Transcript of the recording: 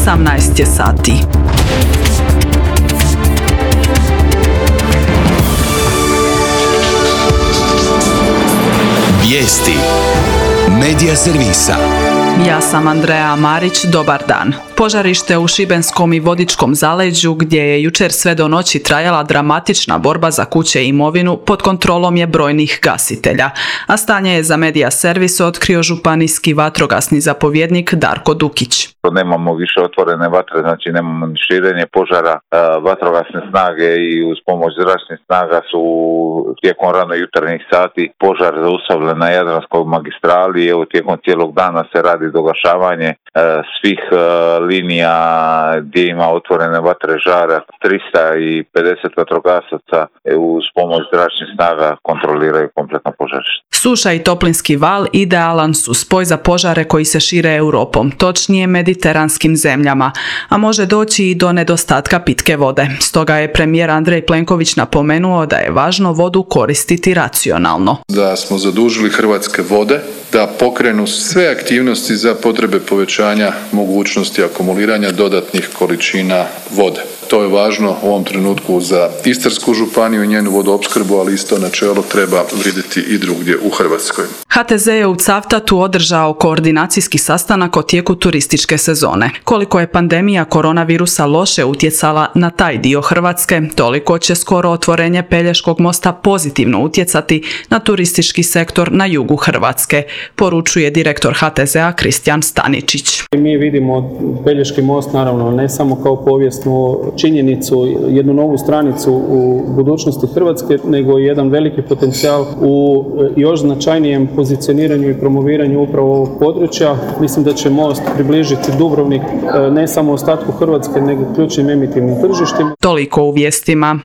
18 je sati. Vijesti Medija servisa. Ja sam Andreja Marić, dobar dan. Požarište u Šibenskom i Vodičkom zaleđu, gdje je jučer sve do noći trajala dramatična borba za kuće i imovinu, pod kontrolom je brojnih gasitelja. A stanje je za Medija servis otkrio županijski vatrogasni zapovjednik Darko Dukić. Nemamo više otvorene vatre, znači nemamo ni širenje požara. Vatrogasne snage i uz pomoć zračnih snaga su tijekom rano jutarnjih sati požar zaustavljen na Jadranskoj magistrali. Evo, tijekom cijelog dana se radi dogašavanje svih linija gdje ima otvorene vatre žara. 350 vatrogasaca uz pomoć zračnih snaga kontroliraju kompletno požarište. Suša i toplinski val idealan su spoj za požare koji se šire Europom, točnije mediteranskim zemljama, a može doći i do nedostatka pitke vode. Stoga je premijer Andrej Plenković napomenuo da je važno vodu koristiti racionalno. Da smo zadužili Hrvatske vode da pokrenu sve aktivnosti za potrebe povećanja mogućnosti akumuliranja dodatnih količina vode. To je važno u ovom trenutku za Istarsku županiju i njenu vodoopskrbu, ali isto načelo treba vrijediti i drugdje u Hrvatskoj. HTZ je u Cavtatu održao koordinacijski sastanak o tijeku turističke sezone. Koliko je pandemija koronavirusa loše utjecala na taj dio Hrvatske, toliko će skoro otvorenje Pelješkog mosta pozitivno utjecati na turistički sektor na jugu Hrvatske, poručuje direktor HTZ-a Kristijan Staničić. Mi vidimo Pelješki most naravno ne samo kao povijesnu činjenicu, jednu novu stranicu u budućnosti Hrvatske, nego jedan veliki potencijal u još značajnijem pozicioniranju i promoviranju upravo ovog područja. Mislim da će most približiti Dubrovnik ne samo ostatku Hrvatske, nego ključnim emitivnim tržištima. Toliko u vijestima.